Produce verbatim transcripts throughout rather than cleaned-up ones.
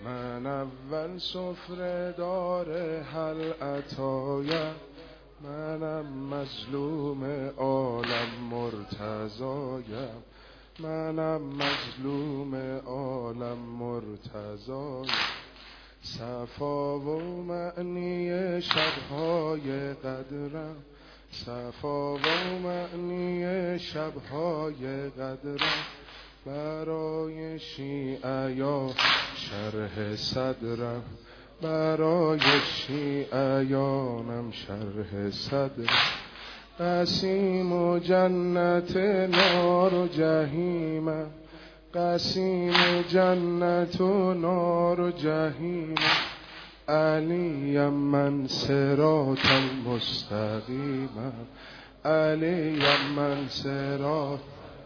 من اول سفره دار هل عطایم، منم مظلوم عالم مرتضایم، منم مظلوم عالم مرتضایم. صفا و معنی شبهای قدرم، صفا و معنی شبهای قدرم، برای شیعیان شرح صدرم، برای شیعیانم شرح صدرم. قسیم و جنت نار و جهیمم، قسیم جنت و نار و جهیمم. علیم من صراط المستقیمم، علیم من صراط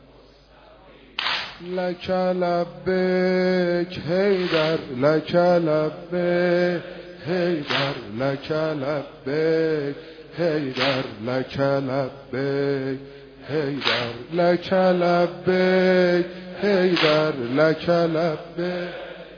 لک لبیک حیدر، لک لبیک حیدر، لک لبیک حیدر، لک لبیک حیدر، لک لبیک حیدر، لک لبیک.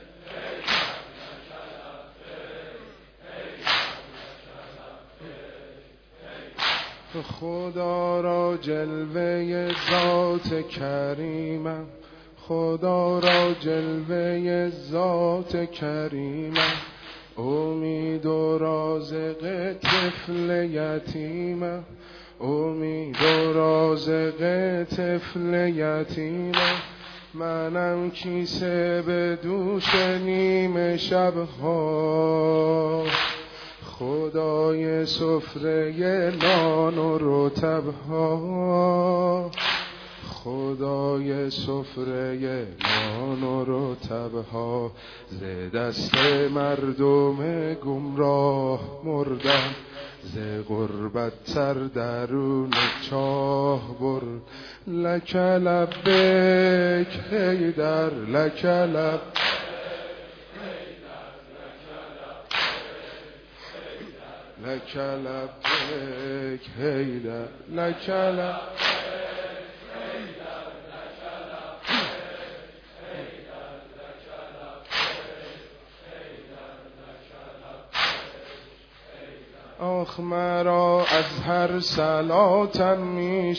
خدا را جلوه ذات کریمم، خدا را جلوه ذات کریمم. امید و رازق طفل یتیمم، امید و رازق طفل یتیمم. منم کیسه به دوش نیم شبها، خدای سفره نان و رطبها، خدای سفره نان و رطبها. ز دست مردم گمراه مردم، ز غربت سر درون چاه برد. لک لبیک حیدر، لک لبیک لک لبیک حیدر، لک لبیک. آخ مرا از هر صلاتم می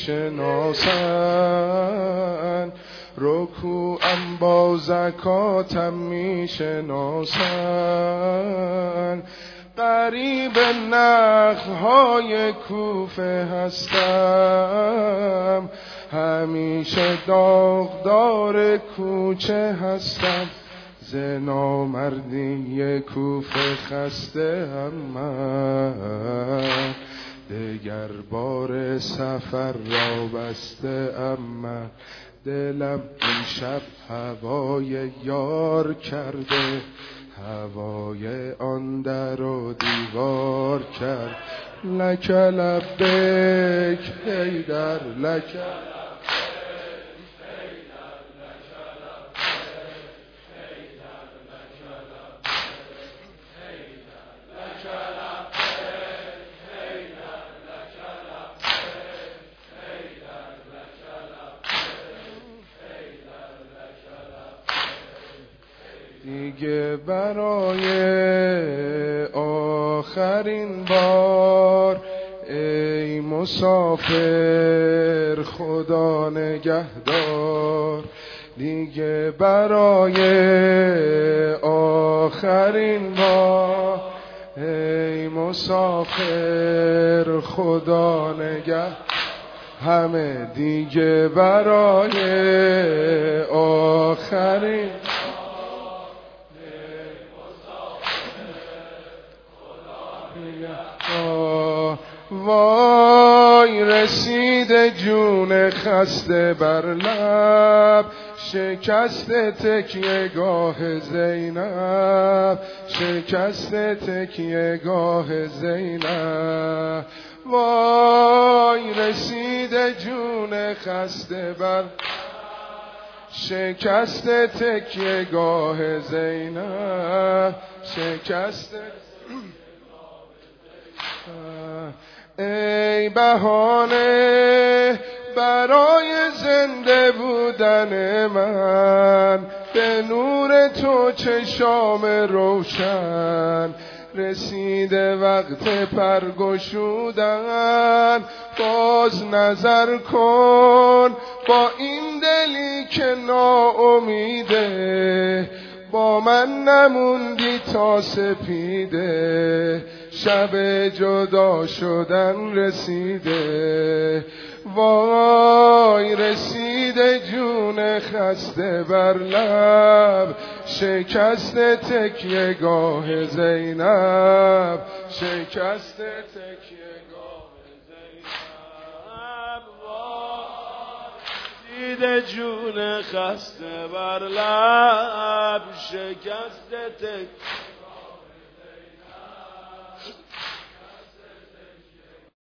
شناسند، رکوعم با زکاتم می شناسند. قریب نخل‌های کوفه هستم، همیشه داغدار کوچه هستم. ز نامردی کوفه خسته هم من، دگر بار سفر را بسته ام من. دلم این شب هوای یار کرده، هوای آن در و دیوار کرد. لک لبیک حیدر، لک دیگه برای آخرین بار ای مسافر خدا نگهدار. دیگه برای آخرین بار ای مسافر خدا نگهدار. همه دیگه برای آخرین وای رسید جون خسته بر لب، شکست تکیه گاه زینب، شکست تکیه گاه زینب. وای رسید جون خسته بر شکست تکیه گاه زینب، شکست. ای بهانه برای زنده بودن من، به نور تو چشام روشن رسیده وقت پرگشودن. باز نظر کن با این دلی که ناامیده، با من نموندی تا سپیده، شب جدا شدن رسیده. وای رسیده جون خسته بر لب، شکست تکیه گاه زینب، شکست تکیه گاه زینب. وای رسیده جون خسته بر لب، شکست تکیه